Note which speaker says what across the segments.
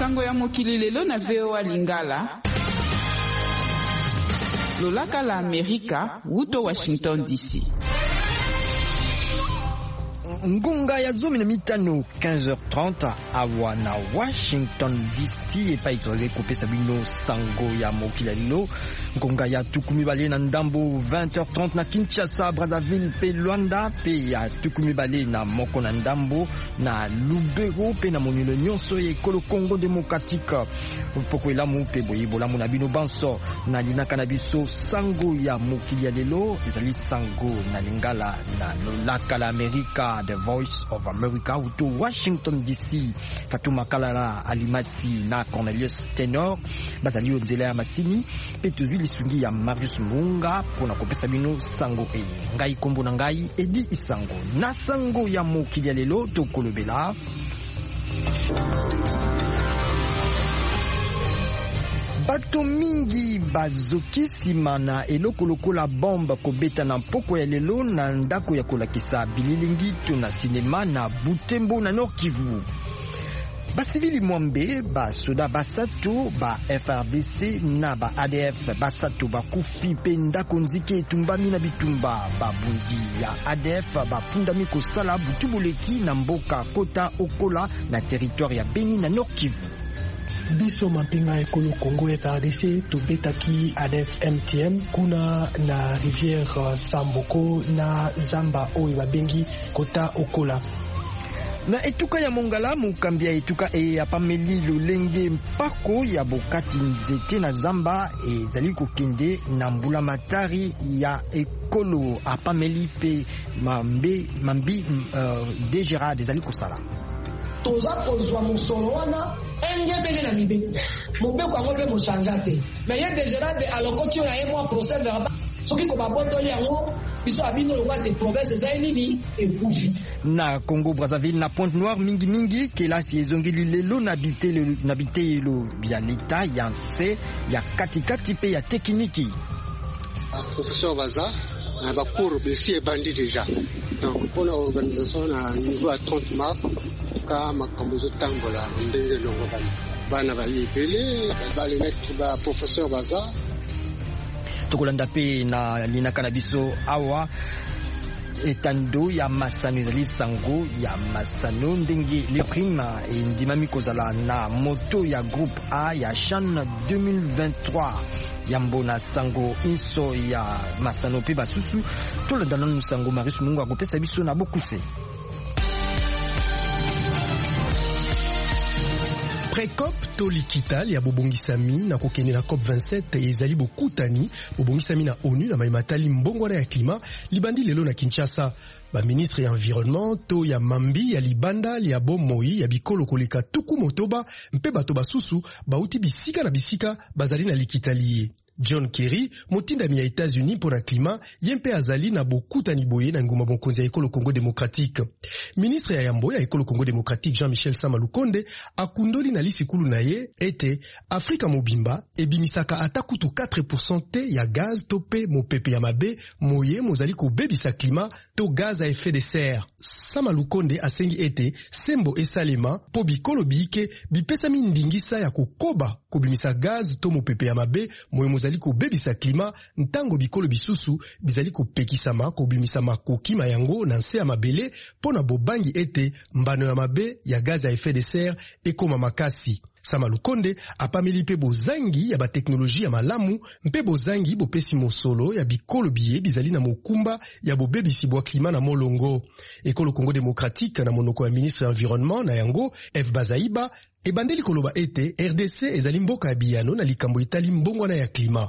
Speaker 1: sango ya mokili lelo na VOA Lingala. Lolaka la Amerika, wuto Washington DC.
Speaker 2: Ngunga ya zomi na mitano 15h30 awa na Washington DC epa itole kopesa bino sango ya mokili lelo. Ngunga ya tukumi bale na ndambo 20h30 na Kinshasa, Brazzaville pe Luanda, pe ya tukumi bale na moko na ndambo na Lubero pe na monilo nyonso e kolo Congo Démocratique. Poko elamu pe boyibola na bino banso na linaka na biso sango ya mokili lelo ezali sango na lingala na lolaka la Amerika, The Voice of America, to Washington DC. Fatuma Kalala Alimasi na Cornelius Tenor bazali onzela ya masini pe tuzwi lisungi ya Marius Munga pona kopesa bino sango e ngai kombo na ngai Edi Isango na sango ya mokili lelo to kolobela. Bato mingi bazokisima na eloko lokola bomba kobeta na mpoko ya lelo na ndako ya kolakisa bililingi to na sinema na Butembo na Nord Kivu. Basivili mwambe basoda basato ba FRDC na ba ADF basato bakufi pe ndako nzike etumbami na bitumba babundi ya ADF bafundami kosala butubuleki na mboka kota okola na territoire ya Beni na Nord Kivu.
Speaker 3: Biso mapinga ekolo Congo FARDC tobetaki ADF MTM kuna na rivière Samboko na Zamba oyo babengi kota okola.
Speaker 2: Na etuka ya Mongala mukambia etuka apameli lolenge mpako ya bokati nzete na Zamba ezali kokende na mbula matari ya ekolo apameli pe mambi Gerard ezali kosala.
Speaker 4: Toza kozwa mosolo wana engebele na mibe mobeko yango mpe mochanja te mais ye Gerard alokoti oyo na ye mwa procès verbal soki ko babotoli yango biso abino lokwa te province eza nini ekufi.
Speaker 2: Na Congo Brazzaville na Pointe Noire mingi kelasi ezongeli lelo na bitelo ya leta ya nse ya katikati pe ya tekniki.
Speaker 5: Professeur Baza na bakour bisi ebandi déjà donc pour l'organisation na niveau à 30 mars ka makambo zotambola ndenge longo bana bayebele bali mettre ba professeur Baza
Speaker 2: tokolanda pe na linaka na biso awa etando ya masano ezali sango ya masano ndenge le prime endimami kozala na moto ya groupe A ya CHAN 2023 yambo na sango inso ya masano pe basusu tolanda nanu sango Marius Mungu akopesa biso na bokuse.
Speaker 6: Pré-COP to likital ya bobongisami na kokende na COP27 ezali bokutani bobongisami na ONU na maimatali mbongwana ya klima libandi lelo na Kinshasa. Ba ministre ya environnement to ya mambi ya libanda ya bomoi ya bikolo koleka tuku motoba mpe bato basusu bauti bisika na bisika bazali na likitali. John Kerry, motindami ya États-Unis pour la climat, yempe azali na bokutani boye na nguma bonkonzi ya ekolo Congo Démocratique. Ministre ya yambo ya ekolo Congo Démocratique Jean-Michel Sama Lukonde akundoli na lisikulu na ye ete Afrika mobimba ebimisaka atakutu 4% te ya gaz tope mopepe ya mabe moye mozali kobebisa climat to gaz à effet de serre. Sama Lukonde asengi ete sembo esalema po bikolo biike bipesami ndingisa ya kokoba kobimisa gaz to mopepe ya mabe moye mozali kobebisa klima ntango bikolo bisusu bizali kopekisama kobimisa makoki mayango na nse ya mabele pona bobangi ete mbano ya mabe ya gaz à effet de serre ekoma makasi. Sama Lukonde apameli pe bozangi ya bateknoloji ya malamu mpe bozangi bopesi mosolo ya bikolo biye bizali na mokumba ya bobebisi bwa klima na molongo. Ekolo Congo Démocratique na monoko ya ministre environnement na yango F. Bazaiba ebandeli koloba ete RDC ezali mboka ya biyano na likambo etali mbongwana ya klima.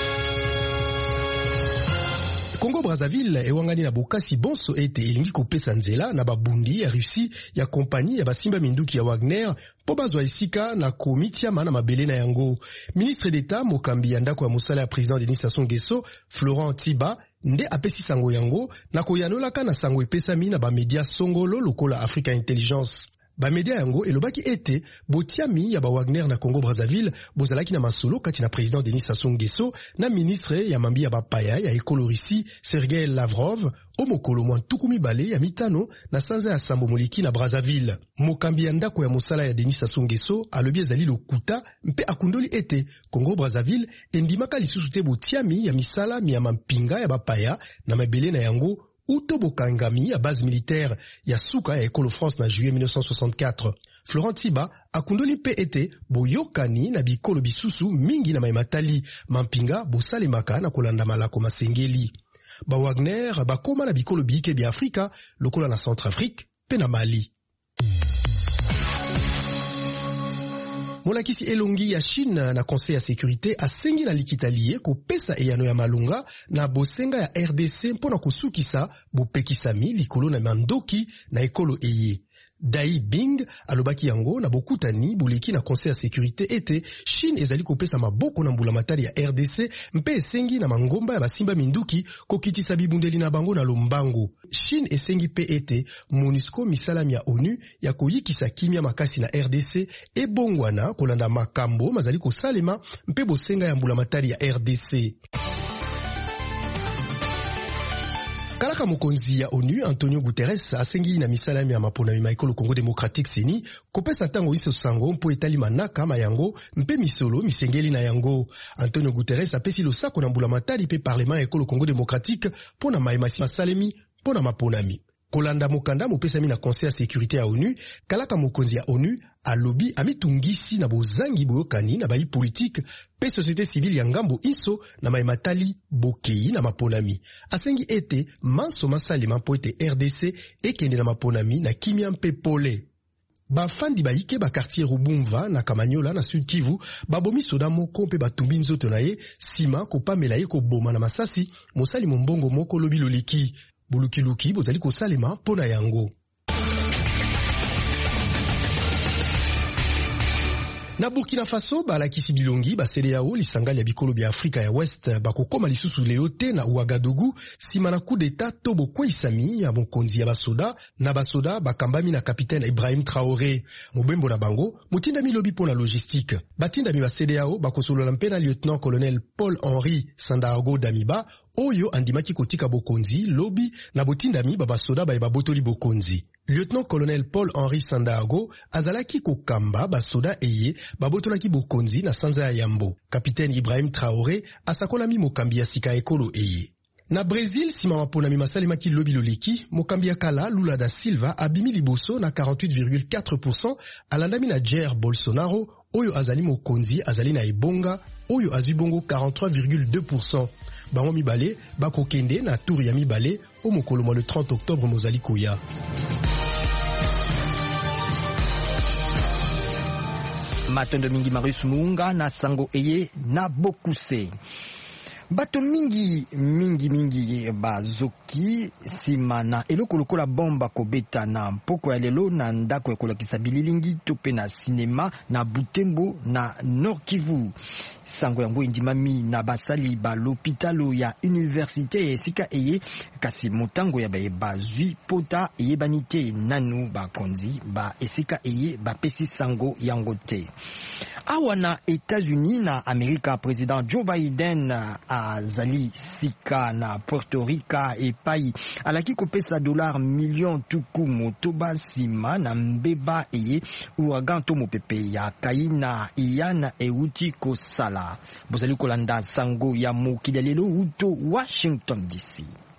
Speaker 6: Congo Brazzaville ewangani na bokasi bonso ete elingi kopesa nzela na babundi ya Russie ya kompani ya basimba minduki ya Wagner po bazwa esika na komitiama na mabele na yango. Ministre d'État mokambi ya ndako ya mosala ya président Denis Sassou Nguesso Florent Tiba nde apesi sango yango na koyanolaka na sango epesami na bamedia songolo lokola Africa Intelligence. Bamedia yango elobaki ete botiami ya ba Wagner na Congo Brazzaville bozalaki na masolo kati na président Denis Sassou Nguesso na ministre ya mambi ya bapaya ya ekolorisi Sergei Lavrov o mokolo mwa ntuku mibale ya mitano na sanza ya sambo moleki na Brazzaville. Mokambi ya ndako ya mosala ya Denis Sassou Nguesso alobi ezali lokuta mpe akundoli ete Congo Brazzaville endimaka lisusu te botiami ya misala ya mampinga ya bapaya na mabele na yango uto bokangami ya base militaire ya suka ya Ekolo France na juillet 1964. Florent Tiba akundoli pe ete boyokani na bikolo bisusu mingi na maimatali mampinga bosalemaka na kolanda malako masengeli. Ba Wagner bakoma na bikolo biike bi Afrika lokola na Centrafrique pe na Mali. Molakisi elongi ya Chine na Conseil ya Sécurité asengi na likitalie kopesa eyano ya malunga na bosenga ya RDC mpona kosukisa bopekisami likolo na mandoki na ekolo eye. Dai Bing alobaki yango na bokutani buleki na Conseil ya Sécurité ete Chine ezali kopesa maboko na mbula matari ya RDC mpe esengi na mangomba ya basimba minduki kokitisa bibundeli na bango na lombango. Chine esengi pe ete MONUSCO misalami ya ONU ya koyikisa kimia makasi na RDC ebongwana kolanda makambo mazali kosalema mpe bosenga ya mbula matari ya RDC. Kalaka mokonzi ya ONU Antonio Guterres asengi na misalami ya maponami maikolo Congo Démocratique CENI kopesa ntango iso sango mpo etali manaka mayango mpe misolo misengeli na yango. Antonio Guterres apesi losako na mbula matari pe parlement ya ekolo Congo Démocratique pona maimasi masalemi pona maponami. Kolanda mokanda mopesami na Conseil ya Sécurité ya ONU, kalaka mokonzi ya ONU alobi amitungisi na bozangi boyokani na bayi politique pe société civile ya ngambo iso na maimatali bokei na maponami. Asengi ete manso masalema mpo ete RDC ekende na maponami na kimia mpe pole. Bafandi baike ba quartier Rubumva na Kamanyola na Sud Kivu babomi soda moko mpe batumbi nzoto na ye sima kopamela ye koboma na masasi mosali mombongo moko lobi loleki. Bulukiluki bozali kosalema pona yango. Na Burkina Faso balakisi bilongi ba CEDEAO lisangali ya bikolo bya Afrika ya West bakokoma lisusu leo te na Ouagadougou sima na coup d'état to bokweisami ya mokonzi ya basoda na basoda bakambami na kapitaine Ibrahim Traoré. Mobembo na bango mutindami lobi pona logistique. Batindami ba CEDEAO bakosolola mpe na lieutenant colonel Paul-Henri Sandaogo Damiba oyo andimaki kotika bokonzi lobi na botindami babasoda baye babotoli bokonzi. Lieutenant-colonel Paul-Henri Sandaogo azalaki kokamba basoda eye babotolaki bokonzi na sanza ya Yambo. Kapitaine Ibrahim Traoré asakolami mokambi ya sika ekolo eye. Na Brésil, sima maponami masalemaki lobi loleki, mokambi ya kala Lula da Silva abimi liboso na 48,4% alandami na Jair Bolsonaro oyo azali mokonzi azali na ebonga oyo azwi bongo 43,2%. Bango mibale bakokende na tour ya mibale o mokolo mwa le 30 octobre mozali koya.
Speaker 2: Matondo mingi Marius Muunga na sango eye na bokuse. Bato mingi bazoki sima na eloko lokola bomba kobeta na mpoko ya lelo na ndako ya kolakisa bililingi tope na sinema na Butembo na Nord Kivu. Sango yango indimami na basali ba l'hôpitalo ya université esika eye kasi motango ya bazwi pota eye banite nanu bakonzi ba esika eye bapesi sango yango te. Awa na États-Unis na Amerika président Joe Biden azali sika na Puerto Rica epai alaki kopesa $1 million tuku motoba sima na mbeba eye ouragan to mopepe ya Kaina Ian euti kosala. Bozali kolanda sango ya mokili lelo uto Washington DC.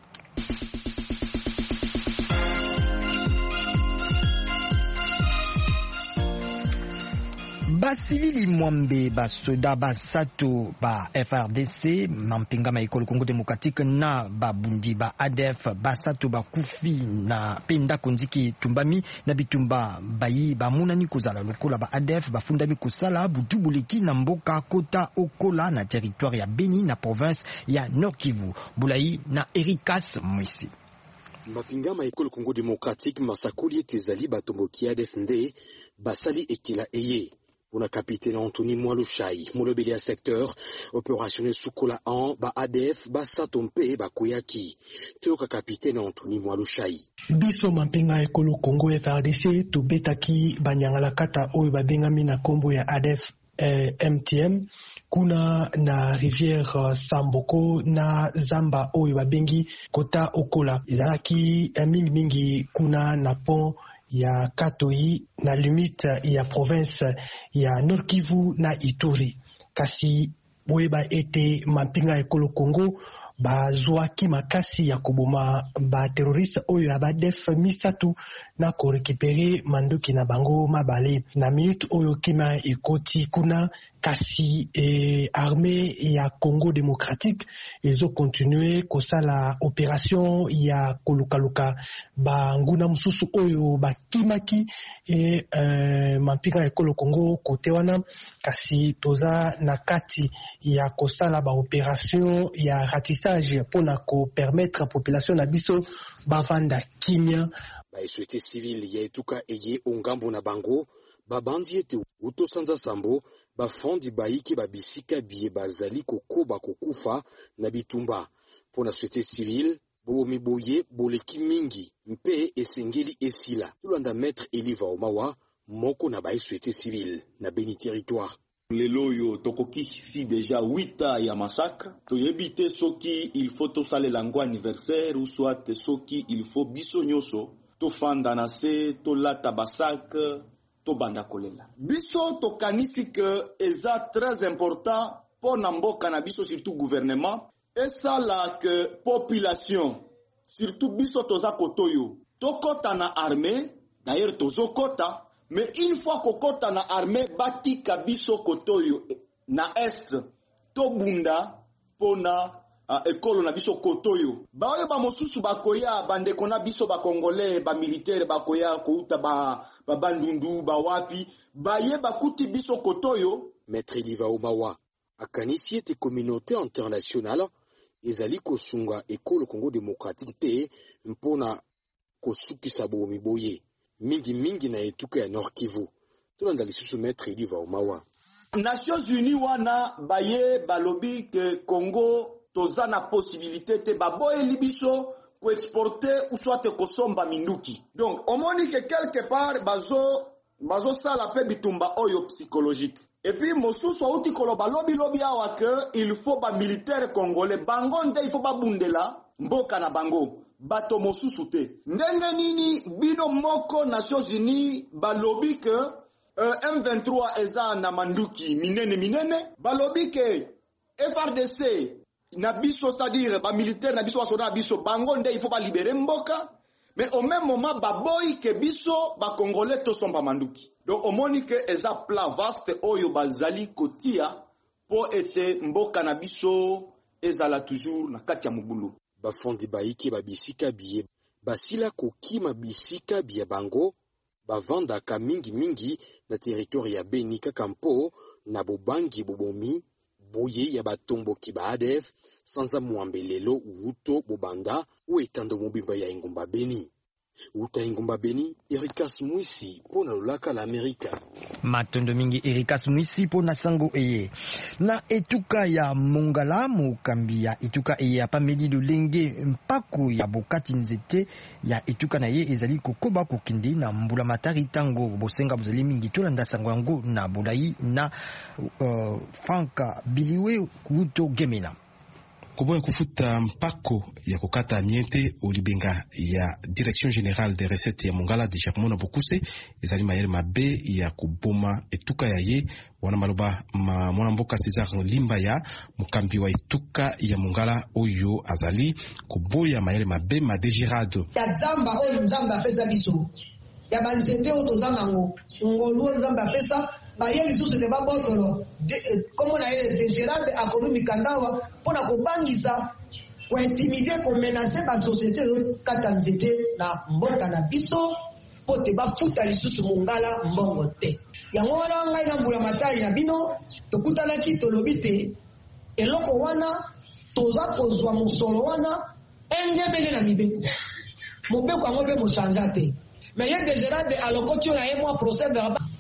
Speaker 2: Basilili Mwambe basoda basato ba FRDC mampinga maikolo Congo Démocratique na babundi ba ADF basato bakufi na penda konziki tumbami na bitumba bayi bamunani kozala lokola ba ADF bafundami kosala butubuleki na mboka kota okola na territoire ya Beni na province ya Nord Kivu. Bulayi na Erikas Mwisi.
Speaker 7: Mapinga maikolo Congo Démocratique masakoli etezali batomboki ADF nde basali ekila eye. Pona capitaine Anthony Mwalushai, molobeli ya secteur opérationnel Sukola an ba ADF ba Satompe ba Koyaki. Teoka capitaine Anthony Mwalushai.
Speaker 3: Biso mampinga ekolo Congo FARDC tobetaki banyangala kata oyo babengami na kombo ya ADF MTM kuna na rivière Samboko na zamba oyo babengi kota Okola. Ezalaki mingi kuna na pont ya Katoi na limite ya province ya Nord Kivu na Ituri. Kasi boyeba ete mampinga ekolo Congo bazwaki makasi ya koboma ba terroriste oyo ya ADF misatu na korekipere mandoki na bango mabale. Na minute oyo kima ekoti kuna kasi armée ya Congo démocratique ezo continuer kosala opération ya kolukaluka ba nguna mususu oyo bakimaki mampika ekolo Congo kote wana. Kasi toza na kati ya kosala ba opération ya ratissage pona ko permettre population na biso bavanda kimia.
Speaker 7: Ba société civile ya etuka eye ongambo na bango babandi ete utosanza sambo bafondi baiki babisika biye bazali kokoba kokufa na bitumba. Pona société civile bomi boye boleki mingi mpe esengeli esila. Tulanda maître Eliva Omawa moko na ba société civile na Beni territoire.
Speaker 8: Lelo yo tokoki si déjà 8 ans ya massacre. Toyebite soki il faut to sale lango anniversaire ou soit soki il faut biso nyoso to fanda na se to lata basak to banda kolela. Biso to kanisi que eza très important pour namboka na biso surtout gouvernement et ça la que population surtout biso toza kotoyo to kota na armée d'ailleurs tozo kota. Mais une fois qu'on kota na armée bati kabiso kotoyo na est to bunda pona ekolo na biso kotoyo baoyo ba mosusu bakoya bandeko na biso ba congolais ba militaire bakoya kouta ba bandundu ba wapi baye bakuti biso kotoyo.
Speaker 7: Maître Eliva Omawa akanisi ete communauté internationale ezali kosunga ekolo Congo démocratique te mpona kosukisa bomi boye mingi na etuka ya Nord Kivu. Tulanda lisusu Maître Eliva Omawa.
Speaker 8: Nations Unies wana baye balobi ke Congo toza na possibilité te baboye libiso ko exporter ou soit ko somba minduki. Donc omoni que quelque part bazo sala pe bitumba oyo psychologique. Et puis mosusu auti koloba lobi awa que il faut ba militaire congolais bango nde il faut ba bundela mboka na bango. Bato mosusu te. Ndenge nini bino moko Nations Unies balobi ke M23 eza na manduki minene balobi ke FARDC na biso c'est-à-dire ba militaire na biso wasona biso bango nde il faut ba libérer mboka mais au même moment baboy ke biso ba congolais to somba manduki. Donc omoni ke eza plat vaste oyo bazali kotia po ete mboka na biso ezala toujours na kati ya mubulu.
Speaker 7: Bafondi baiki babisika biye basila kokima bisika biye bango bavanda ka mingi na territoire ya Beni Kakampo na bobangi bobomi boye ya batombo ki ba ADF sanza muambelelo uto bobanda ou etando mobimba ya Ingomba Beni. Uta Ingomba Beni, Ericas Mwisi pona lolaka la Amerika.
Speaker 2: Matondo mingi Ericas Mwisi pona sango eye. Na etuka ya Mongala mukambi ya etuka eye apamedi lulenge mpaku ya bokati nzete ya etuka na ye ezali kokoba kokindi na mbula matari tango bosenga bozali mingi tolanda sango yango na Bulayi na Franka Biliwe kuto Gemena.
Speaker 9: Koboya kufuta mpako ya kukata miente olibenga ya Direction Générale des Recettes ya Mongala de Jacquemona Bokuse ezali mayele mabe ya kuboma etuka ya ye wana maloba mwana mboka César Limba ya mukambi wa etuka ya Mongala oyo azali kuboya mayele mabe madejirado
Speaker 4: ya zamba oyo nzamba pesa biso ya banzete oyo tozangango ngolu nzamba pesa baye lisusu te babotolo comme na ye dégérade akonomi kandawa pona kobangisa ko intimider ko menacer ba société kata nzete na mboka na biso pote bafuta lisusu Mongala mbongo te yango wana ngai na mbula matari na bino tokutanaki tolobi te eloko wana toza kozwa mosolo wana engebele na mibeko mobeko yango mpe mochanja te mais ye dégérade alokoti oyo na ye mwa procès verbal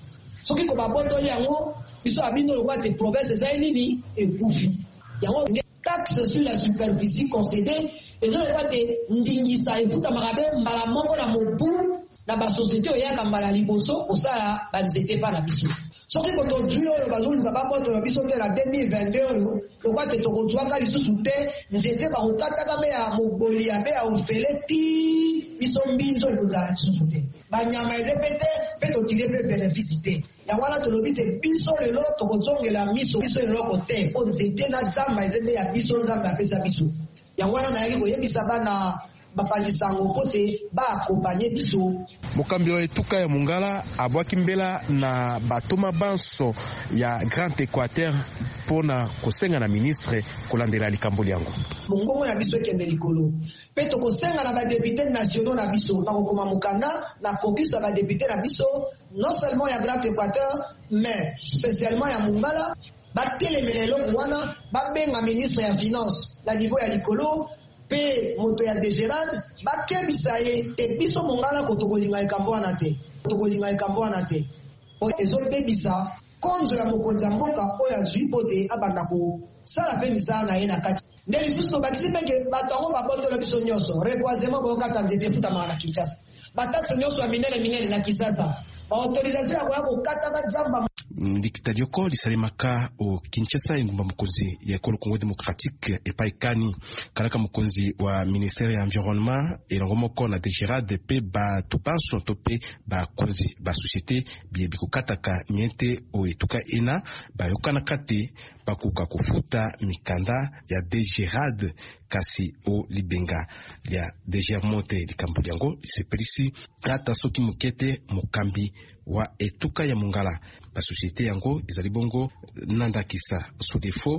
Speaker 4: soki ko babotoli yango biso abino le roi de province ezali nini ekufi yango taxe sur la superficie concédée ezo le roi de ndingisa efutamaka mpe mbala moko na mobu na basosiété oyaka mbala liboso kosala banzete mpa na biso soki kotodwi oyo bazoluka babotola biso te na 2022 oyo lokwa te tokozwaka lisusu te nzete bakokataka mpe ya moboli ya mpe ya ofele ti biso mbinzo ekozala lisusu te banyama ezepe te mpe totire mpe bénéfice te yango wana tolobi te biso lelo tokozongela miso biso eloko te mpo nzete na nzamba ezepe ya biso nzambe apesa biso yango wana nayaki koyebisa bana bapandisango po te baakompanye biso.
Speaker 9: mokambi wa etuka ya mongala abwaki mbela na batoma banso ya Grand Équateur mpona kosenga na ministre kolandela likambo yango
Speaker 4: mongongo na biso ekende likolo mpe tokosenga na badepute nationaux na biso na kokoma mokanda na kokisa badepute na biso non seulement ya Grand Équateur mais spécialement ya mongala batelemela eloko wana babenga ministre ya finance na niveau ya likolo pe moto ya DGRAD bakebisa ye te biso mongala ko tokolinga ekambo wana te po ezobebisa konzo ya mokonzi ya mboka oyo azwi po te abanda kosala mpe misala na ye na kati nde lisusu bakisi mbenge bato yango babotola biso nyonso reboisement bokokata nzete efutamaka na Kinshasa bataxe nyonso ya minene na Kinshasa baautorisation ya koya kokataka nzamba
Speaker 9: ndikita dioko lisalimaka o Kinshasa engumba mokonzi ya ekolo Congo démocratique epai kani kalaka mokonzi wa ministère ya environnement elongo moko na DGRAD pe bato banso to pe bakonzi ba société bikokataka miente o etuka ena bayokanaka te bakoka kofuta mikanda ya DGRAD kasi o libenga ya DGRMote likambo yango lisepelisi ata soki mokete mokambi wa etuka ya mongala ba société yango ezali bongo nandakisa sous défaut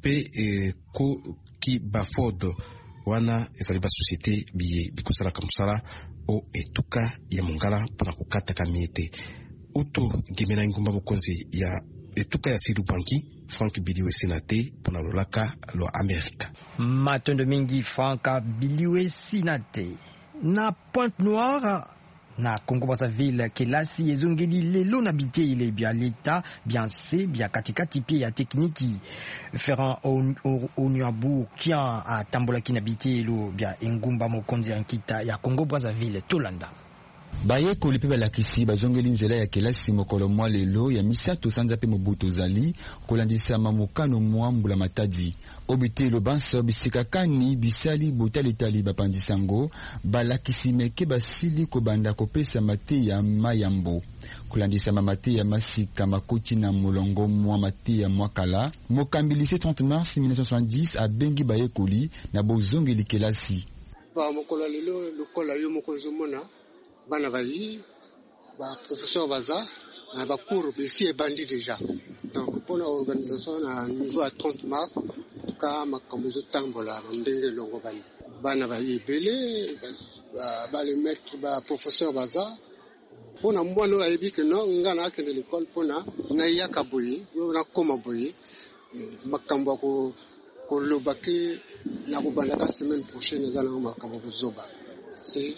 Speaker 9: mpe ko ki baford wana ezali ba société biye bikosala kamsala o etuka ya mongala mpona kokataka miete uto gemena ngumba mokonzi ya etuka ya Sidu Banki Frank Biliwe Sinate mpona lolaka lo Amerika
Speaker 2: matondo mingi Frank Biliwe Sinate na Pointe Noire na Congo Brazzaville kelasi ezongeli lelo na bite ile bia leta bien se bia katikati pia ya tekniki Ferrand Onyabu kia atambola kina bite ilo bia engumba mokonzi ya nkita ya Congo Brazzaville tolanda
Speaker 10: bayekoli mpe balakisi bazongeli nzela ya kelasi mokolo mwa lelo ya misato sanza mpe mobutu ozali kolandisama mokano mwa mbula matadi obitelo banso bisikakani bisali botaletali bapandisango balakisi meke basili kobanda kopesa mate ya mayambo kolandisama mate ya masika makoti na molongo mwa mate ya mwakala mokambilisi 30 mars 1970 abengi bayekoli na bozongeli kelasi
Speaker 5: mokolo lelo lokola yo mokozomona bana bayi ba professeur baza na ba cours ici est bandit déjà donc pour l'organisation à niveau à 30 mars ka makambo zo tambola ndenge longo bana bayi belé ba le maître ba professeur baza pona mwana ayebi que non ngana ke de l'école pona na yaka boyi na koma boyi makambo ko lobaki na ko banda ka semaine prochaine za na makambo zoba c'est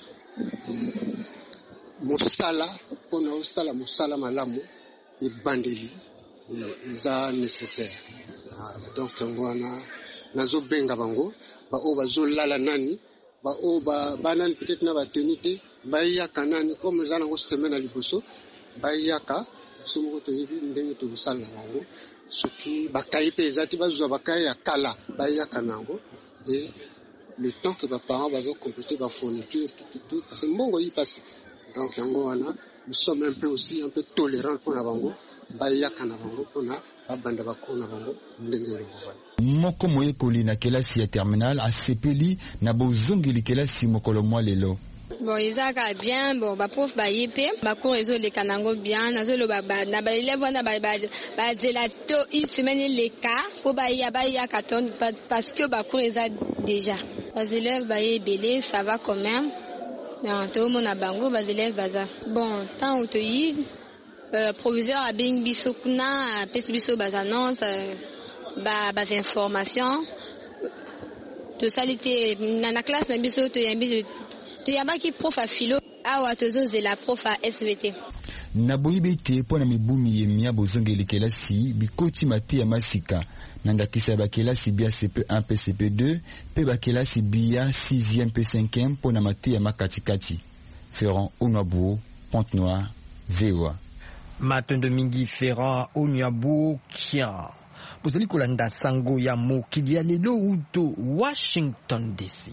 Speaker 5: mosala pona osala mosala malamu ebandeli eza nécessaire donc ngwana nazo benga bango ba o bazolala nani ba o banani peut-être na batenité bayaka nani comme za nango semaine liboso bayaka somo to yebi ndenge to sala bango soki bakai pe ezati bazwa bakai ya kala bayaka nango et le temps que les parents vont compléter la fourniture tout parce que mongo y passe donc yango wana nous sommes un peu aussi un peu tolérants pour la bango bayaka na bango pona babanda bakona bango ndenge longo
Speaker 10: moko moyekoli na kelasi ya terminal asepeli na bozongeli kelasi mokolo mwa lelo
Speaker 11: bon izaka bien bon ba prof ba yepe ba cours réseau les kanango bien nazo lo ba na ba élèves na ba zelato une semaine les cas pour ba ya carton parce que ba cours déjà les élèves ba belé ça va quand même non tout le monde a bango ba élèves baza bon tant to yi proviseur a bing biso kuna pesi biso ba annonce ba information de salité na classe na biso to yambi tu yaba ki prof a philo awa tozo zela prof a SVT
Speaker 10: na boyibi te mpo na mibumi yemia bozongeli kelasi bikoti mate ya masika na ndakisa ya bakelasi bia CP1 pe CP2 pe bakelasi bia 6e pe 5e mpo na mate ya makatikati. Ferrand Onyabu, Pointe-Noire, VOA.
Speaker 2: Matondo mingi Ferrand Onyabu kia. Bozali kolanda sango ya mokili ya lelo uto Washington DC.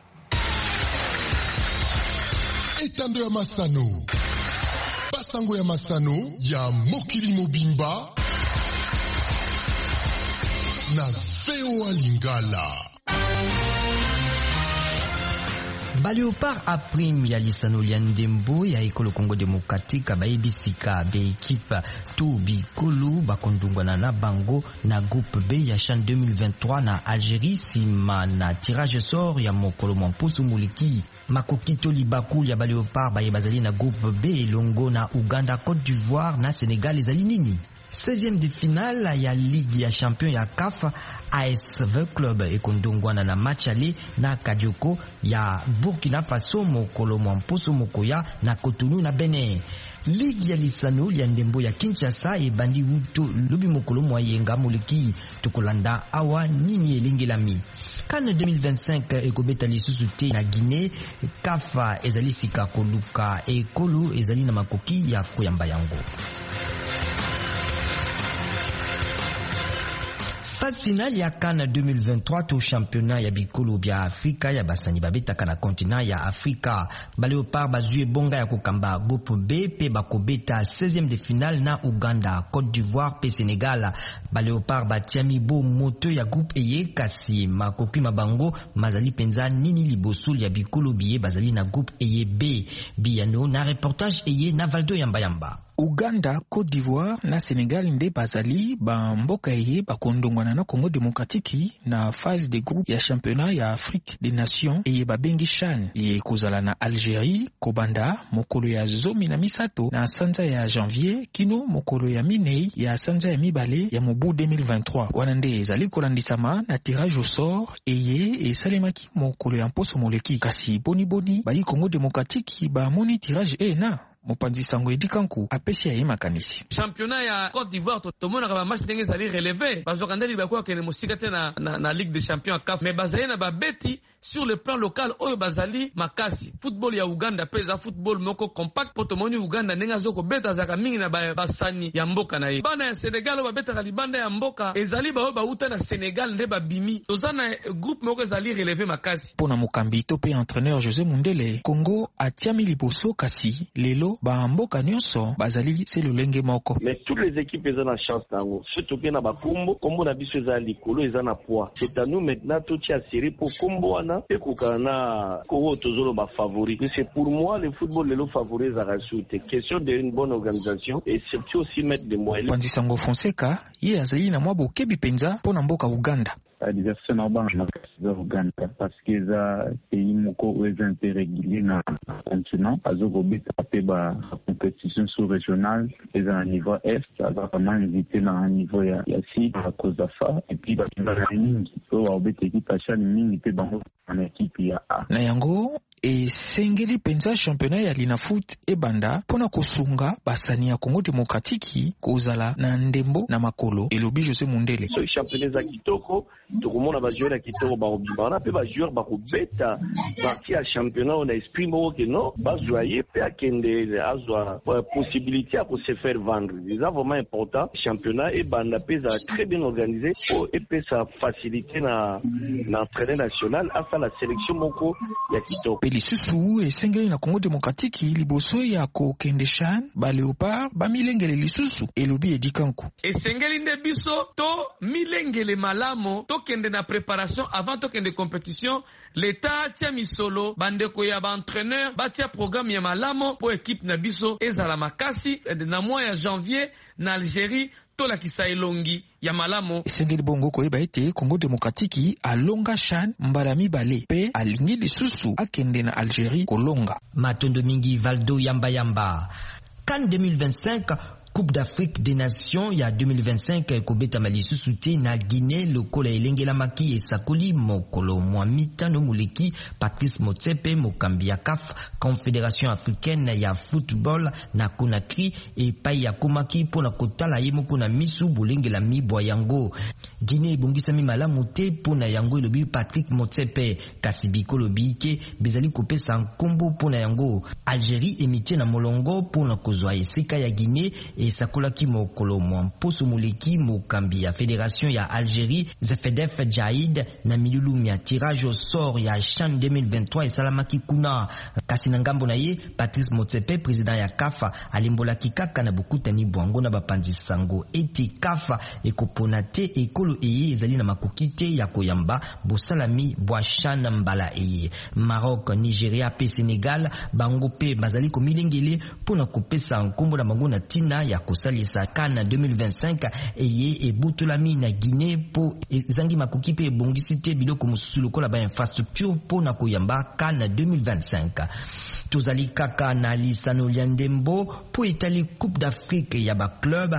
Speaker 12: Etando ya Masano. Basango ya Masano ya mokili mobimba na VOA Lingala.
Speaker 2: Baleopard a prime ya lisano lia ndembo ya ekolo Congo Démocratique baibisika be équipe tout bikolo bakondungwana na bango na groupe B ya CHAN 2023 na Algérie sima na tirage sort ya mokolo Mwampusu Muliki. Makokito libaku ya Baleopard baye bazali na groupe B longo na Uganda, Côte d'Ivoire na Sénégal ezali nini? 16e de finale ya Ligue ya Champion ya CAF, ASV Club ekondongwana na match ali na Kadioko ya Burkina Faso mokolo Mwampusu Mokoya na Cotonou na Benin. Ligue ya lisano ya ndembo ya Kinshasa ebandi uto lubi mokolo mwayenga moleki tokolanda awa nini elengelami. CAN 2025 ekobeta lisusu te na Guinée, CAF ezali sika koluka ekolo ezali na makoki ya koyamba yango. Phase finale ya CAN 2023 to championnat ya bikolo bya Afrika ya basani babetaka na continent ya Afrika. Baleopard bazue bonga ya kokamba groupe B pe bakobeta 16e de finale na Uganda, Côte d'Ivoire pe Sénégal. Baleopard batiami bo moto ya groupe eye kasi makoki mabango mazali penza nini liboso ya bikolo biye bazali na groupe eye B. Biano na reportage eye na Valdo Yamba.
Speaker 13: Uganda, Côte d'Ivoire na Sénégal nde bazali ba mboka eye bakondongwana na Congo Démocratique na phase de groupe ya championnat ya Afrique des Nations eye babengi CHAN ye kozala na Algérie kobanda mokolo ya zomi na misato na sanza ya janvier kino mokolo ya minei ya sanza ya mibale ya mobu 2023. Wana nde ezali kolandisama na tirage au sort eye esalemaki mokolo ya mposo moleki kasi boni bayi Congo Démocratique ba moni tirage na Mopanzi sango edikanku apesi ya makanisi.
Speaker 14: Championnat ya Côte d'Ivoire tomona ka match ndenge zali relevé bazokandeli bakwa kene musika te na Ligue des Champions CAF mais bazali na babeti sur le plan local oyo bazali makasi. Football ya Uganda pesa football moko compact potomoni Uganda ndenge azoko beta zaka mingi na basani ya mboka na ye. Bana ya Senegal babeta kalibanda ya mboka ezali ba uta na Senegal nde babimi. Tozana groupe moko ezali relevé makasi.
Speaker 13: Pona mokambi to pe entraîneur José Mundele Congo atiami liboso kasi lelo ba mboka nyonso bazali se lolenge moko.
Speaker 15: Mais toutes les équipes ont la chance nango. Surtout que na bakumbo, kombo na biso za likolo eza na poids. C'est à nous maintenant tout ya série pour kombo wana et kokana ko tozolo ba favori. C'est pour moi le football le favori za rasute. Question d'une bonne organisation et surtout aussi mettre des moyens.
Speaker 13: Panzi sango Fonseca, ye azali na mwa bokebi penza pona mboka Uganda.
Speaker 16: Diversion na banque na Uganda parce que za pays moko est interrégulier na continent azoko beta pe ba compétition sous-régionale et à niveau est va vraiment inviter na niveau ya sud à cause de ça et puis ba mingi so wa beta équipe à chaque mingi pe bango en équipe ya A
Speaker 13: na yango e sengeli penza championnat ya Linafoot e banda pona kosunga basani ya Congo Démocratique kozala na ndembo na makolo elobi José Mundele.
Speaker 15: So championnat za kitoko tokomona ba joueur ya kitoko ba obima na pe ba joueur ba kobeta parti ya championnat on a esprit moko que non ba joyer pe akende azwa possibilité à se faire vendre. C'est vraiment important. Championnat e banda pe za très bien organisé pour et pe ça faciliter na entraîneur national à la sélection moko ya kitoko.
Speaker 13: Lisusu esengeli na Congo Démocratique liboso ya kokende CHAN Baleopard ba milengele lisusu elobi edikanku.
Speaker 14: Esengeli nde biso to milengele malamo to kende na préparation avant to kende compétition l'état tia misolo bandeko ya ba entraîneur batia programme ya malamo po équipe na biso ezala makasi na mois ya janvier na Algérie tola kisa elongi ya malamo.
Speaker 13: Esengeli bongo koyeba ete Congo Démocratique alonga CHAN mbala mibale pe alingi lisusu akende na Algérie kolonga.
Speaker 2: Matondo mingi Valdo Yamba. CAN 2025 Coupe d'Afrique des Nations ya 2025 kobeta malisusu te na Guinée lokola elengela maki esakoli mokolo mwamita no muleki Patrice Motsepe mokambi ya CAF Confédération africaine ya football na Conakry epai ya komaki pona kotala ye moko na misu bolengela mibwa yango. Guinée ebongisami malamu te pona yango elobi Patrick Motsepe kasi bikolo bike bezali kopesa nkombo pona yango. Algérie emitie na molongo pona kozwa esika ya Guinée esakolaki mokolo mwamposo muleki mokambi ya Fédération ya Algérie Zefedef Jaïd na milulu ya tirage au sort ya CHAN 2023 esalamaki kuna. Kasi na ngambo na ye Patrice Motsepe président ya CAF alimbolaki kaka na bokutani bwango na bapanzi sango eti CAF ekopona te ekolo eye ezali na makoki te ya koyamba bosalami bwa CHAN mbala eye. Maroc, Nigeria pe Sénégal bango pe bazali komilengele pona kopesa nkombo na bango na tina ya kosalisa CAN 2025 eye ebutolami na Guinée po ezangi makoki pe ebongisi te biloko mosusu lokola ba infrastructure pona koyamba CAN 2025. Tozali kaka na lisano lya ndembo po etali Coupe d'Afrique ya ba club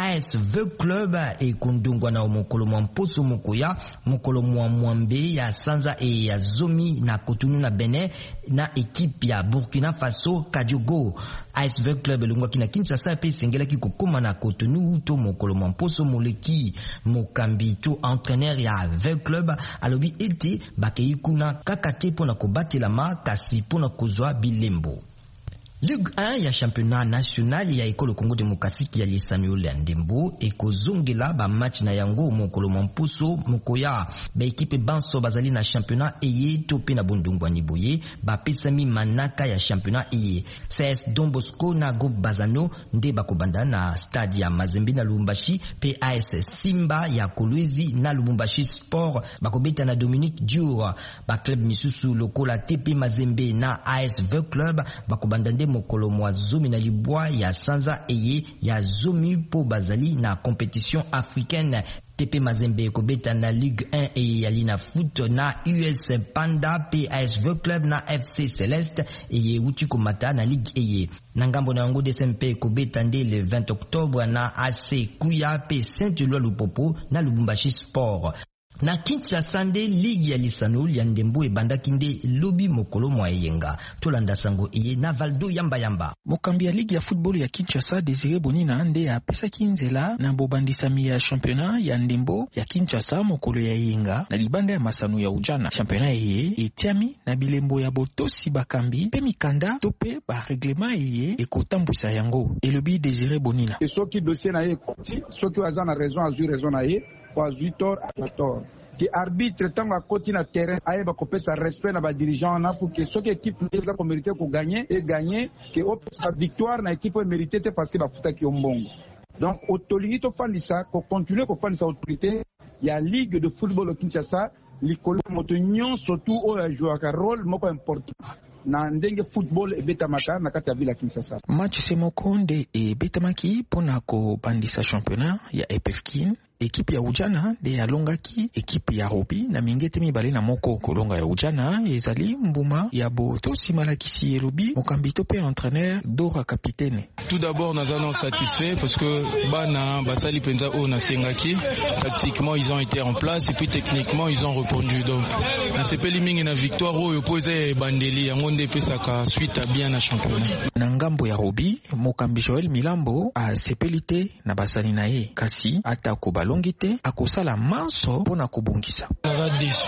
Speaker 2: ASV Club ekundungwa na mokolo mwamposo mokoya mokolo mwambe ya Sanza e ya Zomi na Cotonou na Benin na ekipe ya Burkina Faso Kadiogo. ASV Club elongwaki na Kinshasa pe sengelaki kokoma na Cotonou to mokolo mwamposo moleki mokambi to entraîneur ya ASV Club alobi ete bakei kuna kaka te pona kobatelama kasi pona kozwa bilembo. Ligue 1 ya championnat national ya ekolo Congo Démocratique ya lisano ya ndembo ekozongela ba match na yango mokolo mwampuso mokoya ba ekipe banso bazali na championnat eye to pe na bondungwa niboye ba pesami manaka ya championnat eye. CS Don Bosco na Groupe Bazano nde bakobanda na stade ya Mazembe na Lubumbashi pe AS Simba ya Kolwezi na Lubumbashi Sport bakobeta na Dominique Diour. Ba club misusu lokola TP Mazembe na ASV Club bakobanda nde mokolo mwa Zomi na libwa ya Sanza eye ya Zomi po bazali na compétition africaine. TP Mazembe kobeta na Ligue 1 eye ya Lina Foot na US Panda PSV Club na FC Celeste eye uti komata na Ligue eye. Nangambo na yango DSMP kobeta nde le 20 octobre na AC Kuya pe Saint-Éloi Lupopo na Lubumbashi Sport. Na Kinshasa nde ligue ya lisano ya ndembo ebandaki nde lobi mokolo mwa eyenga tolanda sango eye na Valdo yamba.
Speaker 13: Mokambi ya ligue ya football ya Kinshasa Désiré Bonina nde apesaki nzela na bobandisami ya championnat ya ndembo ya Kinshasa mokolo ya eyenga na libanda ya masano ya ujana. Championnat eye etiami na bilembo ya botosi bakambi pe mikanda to pe ba règlement eye ekotambwisa yango elobi Désiré Bonina.
Speaker 17: Soki dossier na ye koti soki waza na raison azui raison na ye kwa zuitor a tort ki arbitre tango akoti na terrain ayeba kopesa respect na ba dirigeant na pour que soki équipe eza ko mériter ko gagner et gagner que opesa victoire na équipe mériter te parce que ba futaki ombongo. Donc autolingi to fandisa ko continuer ko fandisa autorité ya ligue de football au Kinshasa likolo moto nyon surtout o ya jouer ka rôle moko important na ndenge football ebetamaka na kati ya vila Kinshasa.
Speaker 13: Match semoko nde ebetamaki pona ko bandisa championnat ya EPFKIN. Ekipe ya ujana de alongaki ekipe ya Robi na mingete mibale na moko. Kolonga ya ujana ezali mbuma ya botosi malakisi elobi mokambito pe entraîneur Dora capitaine.
Speaker 18: Tout d'abord nous allons satisfaits parce que bana basali penza o na sengaki tactiquement ils ont été en place et puis techniquement ils ont répondu. Donc na sepeli mingi na victoire oyo poze bandeli yango nde pesaka suite à bien na championnat.
Speaker 13: Na ngambo ya Robi mokambi Joël Milambo a sepelite na basali na ye kasi atako longité akosala manso pona kobongisa.
Speaker 19: On va déçu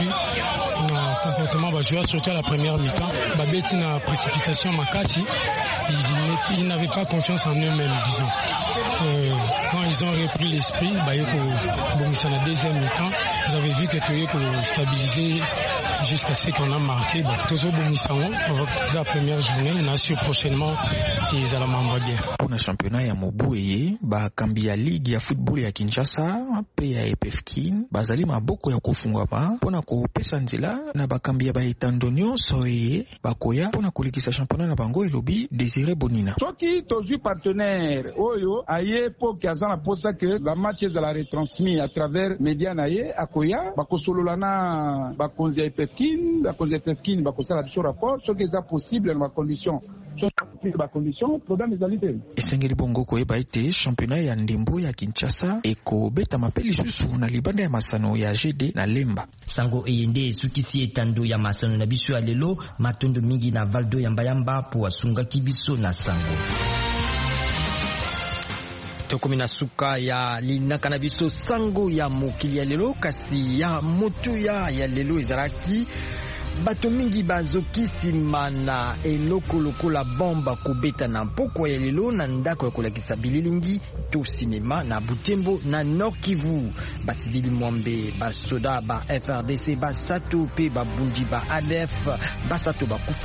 Speaker 19: na comportement ba joueur surtout à la première mi-temps ba beti na précipitation makasi ils n'avaient pas confiance en eux-mêmes disons. Quand ils ont repris l'esprit ba yeko bongisa na deuxième mi-temps vous avez vu que toyeko stabiliser jusqu'à ce qu'on a marqué. Donc tozo bongisa on va la première journée on assure prochainement ils allaient m'envoyer.
Speaker 13: Pour le championnat ya Mobueye ba kambi ya ligue ya football ya Kinshasa pe ya EPFKIN bazali maboko ya kofungwa ba pona kopesa nzela na bakambi ya baetandonio soye bakoya pona kolikisa championnat na bango elobi Désiré Bonina.
Speaker 17: Soki tozu partenaire oyo aye po kiazana posa que la match za la retransmis à travers média na ye akoya bakosolola na bakonzi ya EPFKIN bakosala biso rapport soki eza possible na condition remplir ba condition problème ezali te.
Speaker 13: Esengeli bongo koyeba ete championnat ya ndembo ya Kinshasa ekobeta mapeli susu na libanda ya masano ya GD na Lemba.
Speaker 2: Sango eyende esukisi etando ya masano na biso ya lelo matondo mingi na Valdo ya Mbayamba po asungaki biso na sango. Tokomi na suka ya linaka na biso sango ya mokili ya lelo kasi ya moto ya lelo ezalaki bato mingi bazokisi mana eloko lokola bomba kobeta na mpoko ya lelo na ndako ya kolakisa bililingi to sinema na Butembo na Nord Kivu. Basivili mwambe basoda ba FRDC basato pe babundi ba ADF basato bakufa